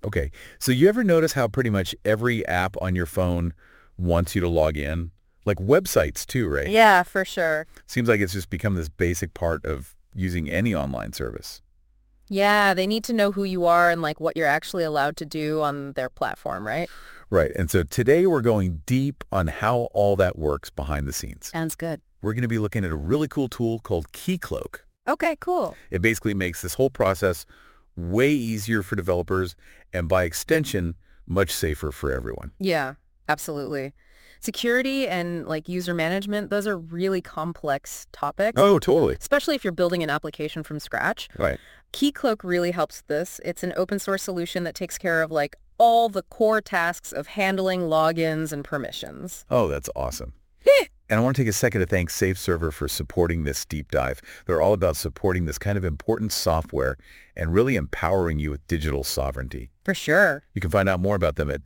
Okay. So you ever notice how pretty much every app on your phone wants you to log in? Like websites too, right? Yeah, for sure. Seems like it's just become this basic part of using any online service. Yeah, they need to know who you are and like what you're actually allowed to do on their platform, right? Right. And so today we're going deep on how all that works behind the scenes. Sounds good. We're going to be looking at a really cool tool called Keycloak. Okay, cool. It basically makes this whole process way easier for developers and by extension, much safer for everyone. Yeah, absolutely. Security and like user management, those are really complex topics, Oh, totally. especially if you're building an application from scratch. Right. Keycloak really helps this. It's an open source solution that takes care of like all the core tasks of handling logins and permissions. Oh, that's awesome. And I want to take a second to thank SafeServer for supporting this deep dive. They're all about supporting this kind of important software and really empowering you with digital sovereignty. For sure. You can find out more about them at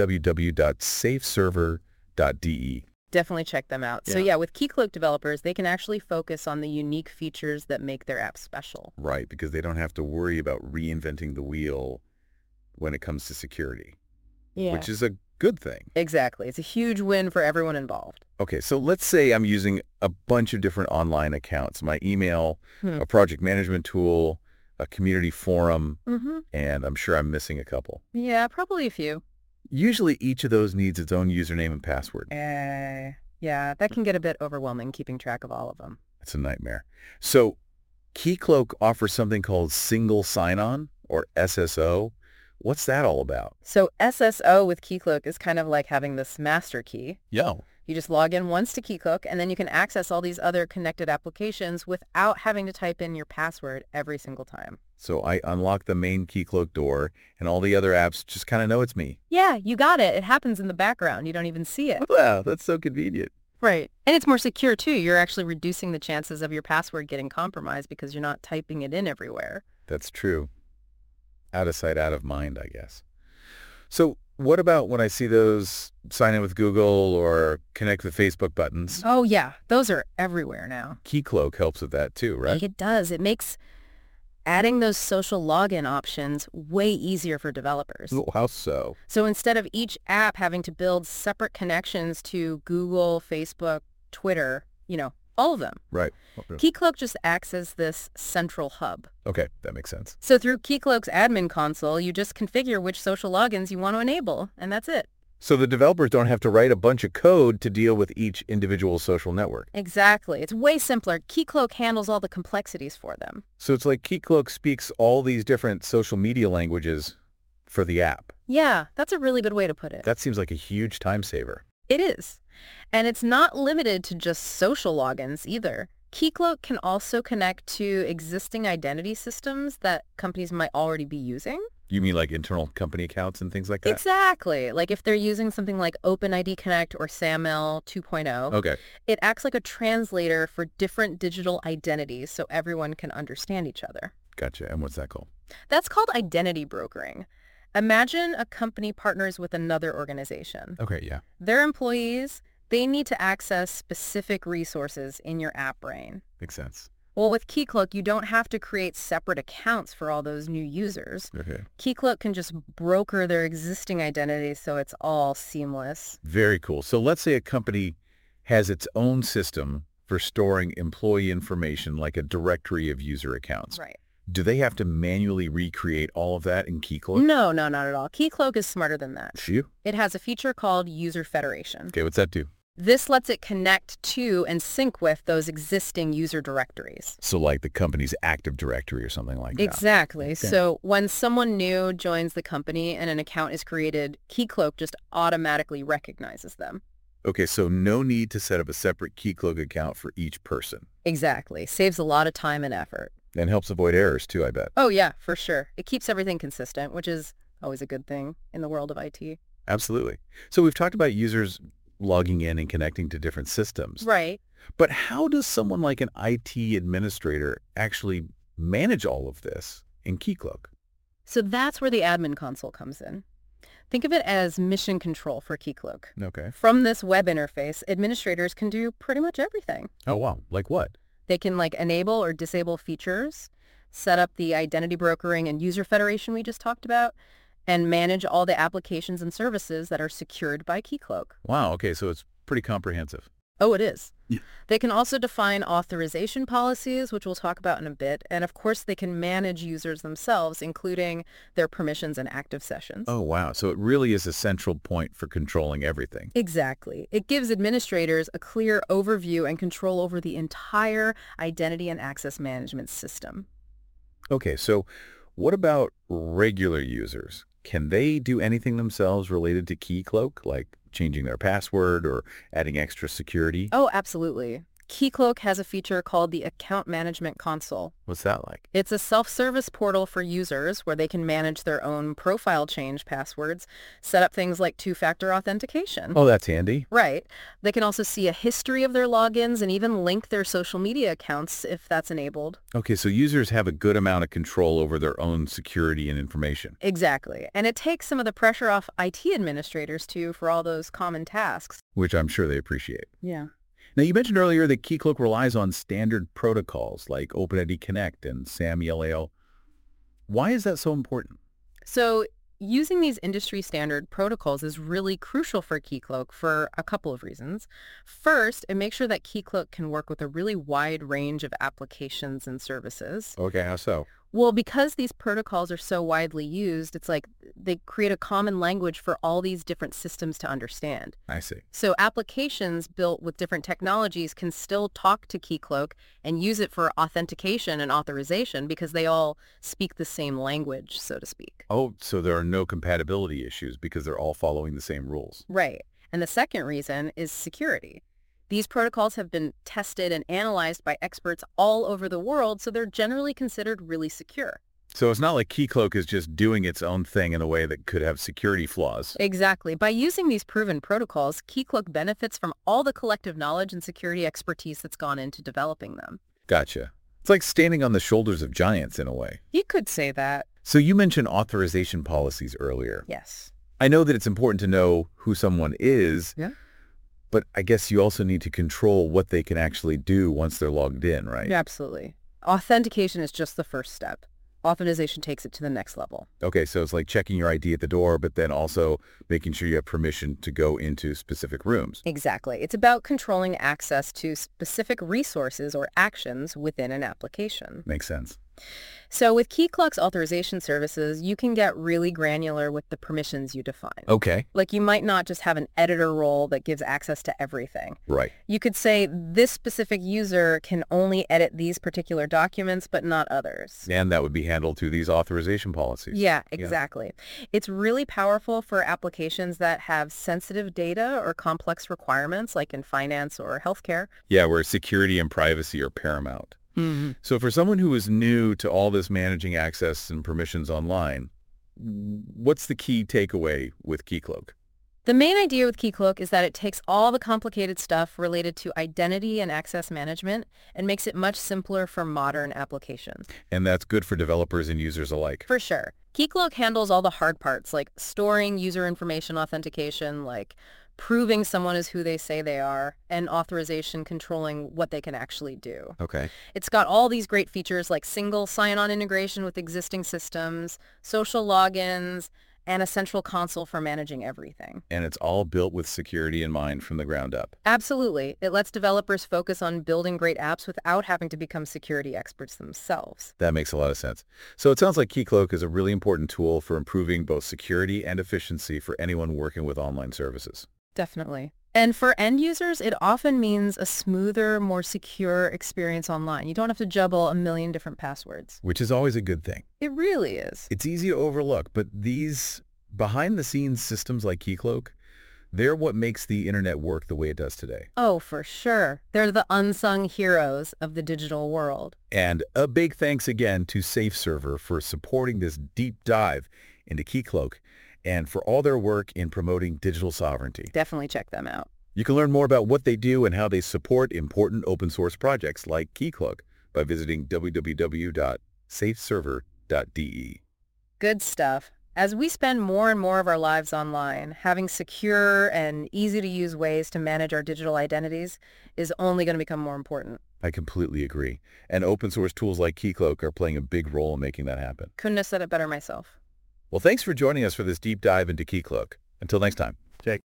www.safeserver.de. Definitely check them out. So Yeah. yeah, with Keycloak developers, they can actually focus on the unique features that make their app special. Right, because they don't have to worry about reinventing the wheel when it comes to security, which is a good thing. Exactly. It's a huge win for everyone involved. Okay, so let's say I'm using a bunch of different online accounts, my email, Hmm. a project management tool, a community forum, Mm-hmm. and I'm sure I'm missing a couple. Yeah, probably a few. Usually each of those needs its own username and password. Yeah, that can get a bit overwhelming keeping track of all of them. It's a nightmare. So Keycloak offers something called Single Sign-On, or SSO. What's that all about? So SSO with Keycloak is kind of like having this master key. Yo. You just log in once to Keycloak, and then you can access all these other connected applications without having to type in your password every single time. So I unlock the main Keycloak door, and all the other apps just kind of know it's me. Yeah, you got it. It happens in the background. You don't even see it. Wow, that's so convenient. Right. And it's more secure, too. You're actually reducing the chances of your password getting compromised because you're not typing it in everywhere. That's true. Out of sight, out of mind, I guess. So what about when I see those sign in with Google or connect with Facebook buttons? Oh, yeah. Those are everywhere now. Keycloak helps with that too, right? It does. It makes adding those social login options way easier for developers. Oh, how so? So instead of each app having to build separate connections to Google, Facebook, Twitter, all of them, Right. Keycloak just acts as this central hub. Okay, that makes sense. So through Keycloak's admin console, you just configure which social logins you want to enable, and that's it. So the developers don't have to write a bunch of code to deal with each individual social network. Exactly. It's way simpler. Keycloak handles all the complexities for them. So it's like Keycloak speaks all these different social media languages for the app. Yeah, that's a really good way to put it. That seems like a huge time saver. It is. And it's not limited to just social logins either. Keycloak can also connect to existing identity systems that companies might already be using. You mean like internal company accounts and things like that? Exactly. Like if they're using something like OpenID Connect or SAML 2.0, Okay. it acts like a translator for different digital identities so everyone can understand each other. Gotcha. And what's that called? That's called identity brokering. Imagine a company partners with another organization. Okay, yeah. Their employees, they need to access specific resources in your app brain. Makes sense. Well, with Keycloak, you don't have to create separate accounts for all those new users. Okay. Keycloak can just broker their existing identities so it's all seamless. Very cool. So let's say a company has its own system for storing employee information like a directory of user accounts. Right. Do they have to manually recreate all of that in Keycloak? No, not at all. Keycloak is smarter than that. Phew. It has a feature called User Federation. Okay, what's that do? This lets it connect to and sync with those existing user directories. So like the company's Active Directory or something like that. Exactly. Okay. So when someone new joins the company and an account is created, Keycloak just automatically recognizes them. Okay, so no need to set up a separate Keycloak account for each person. Exactly. Saves a lot of time and effort. And helps avoid errors too, I bet. Oh, yeah, for sure. It keeps everything consistent, which is always a good thing in the world of IT. Absolutely. So we've talked about users logging in and connecting to different systems. Right. But how does someone like an IT administrator actually manage all of this in Keycloak? So that's where the admin console comes in. Think of it as mission control for Keycloak. Okay. From this web interface, administrators can do pretty much everything. Oh, wow. Like what? They can enable or disable features, set up the identity brokering and user federation we just talked about, and manage all the applications and services that are secured by Keycloak. Wow, okay, so it's pretty comprehensive. Oh, it is. Yeah. They can also define authorization policies, which we'll talk about in a bit. And of course, they can manage users themselves, including their permissions and active sessions. Oh, wow. So it really is a central point for controlling everything. Exactly. It gives administrators a clear overview and control over the entire identity and access management system. Okay, so what about regular users? Can they do anything themselves related to Keycloak, like changing their password or adding extra security? Oh, absolutely. Keycloak has a feature called the Account Management Console. What's that like? It's a self-service portal for users where they can manage their own profile change passwords, set up things like two-factor authentication. Oh, that's handy. Right. They can also see a history of their logins and even link their social media accounts if that's enabled. Okay, so users have a good amount of control over their own security and information. Exactly. And it takes some of the pressure off IT administrators, too, for all those common tasks. Which I'm sure they appreciate. Yeah. Now, you mentioned earlier that Keycloak relies on standard protocols like OpenID Connect and SAM ELAO. Why is that so important? So using these industry standard protocols is really crucial for Keycloak for a couple of reasons. First, it makes sure that Keycloak can work with a really wide range of applications and services. Okay, how so? Well, because these protocols are so widely used, it's like they create a common language for all these different systems to understand. I see. So applications built with different technologies can still talk to Keycloak and use it for authentication and authorization because they all speak the same language, so to speak. Oh, so there are no compatibility issues because they're all following the same rules. Right. And the second reason is security. These protocols have been tested and analyzed by experts all over the world, so they're generally considered really secure. So it's not like Keycloak is just doing its own thing in a way that could have security flaws. Exactly. By using these proven protocols, Keycloak benefits from all the collective knowledge and security expertise that's gone into developing them. Gotcha. It's like standing on the shoulders of giants in a way. You could say that. So you mentioned authorization policies earlier. Yes. I know that it's important to know who someone is, Yeah. but I guess you also need to control what they can actually do once they're logged in, right? Yeah, absolutely. Authentication is just the first step. Authorization takes it to the next level. Okay, so it's like checking your ID at the door, but then also making sure you have permission to go into specific rooms. Exactly. It's about controlling access to specific resources or actions within an application. Makes sense. So with Keycloak's authorization services, you can get really granular with the permissions you define. Okay. Like you might not just have an editor role that gives access to everything. Right. You could say this specific user can only edit these particular documents, but not others. And that would be handled through these authorization policies. Yeah, exactly. It's really powerful for applications that have sensitive data or complex requirements, like in finance or healthcare. Yeah, where security and privacy are paramount. So for someone who is new to all this managing access and permissions online, what's the key takeaway with Keycloak? The main idea with Keycloak is that it takes all the complicated stuff related to identity and access management and makes it much simpler for modern applications. And that's good for developers and users alike. For sure. Keycloak handles all the hard parts, like storing user information authentication, like proving someone is who they say they are, and authorization controlling what they can actually do. Okay. It's got all these great features like single sign-on integration with existing systems, social logins, and a central console for managing everything. And it's all built with security in mind from the ground up. Absolutely. It lets developers focus on building great apps without having to become security experts themselves. That makes a lot of sense. So it sounds like Keycloak is a really important tool for improving both security and efficiency for anyone working with online services. Definitely. And for end users, it often means a smoother, more secure experience online. You don't have to juggle a million different passwords. Which is always a good thing. It really is. It's easy to overlook, but these behind-the-scenes systems like Keycloak, they're what makes the internet work the way it does today. Oh, for sure. They're the unsung heroes of the digital world. And a big thanks again to SafeServer for supporting this deep dive into Keycloak and for all their work in promoting digital sovereignty. Definitely check them out. You can learn more about what they do and how they support important open source projects like Keycloak by visiting www.safeserver.de. Good stuff. As we spend more and more of our lives online, having secure and easy-to-use ways to manage our digital identities is only going to become more important. I completely agree. And open source tools like Keycloak are playing a big role in making that happen. Couldn't have said it better myself. Well, thanks for joining us for this deep dive into Keycloak. Until next time. Jake.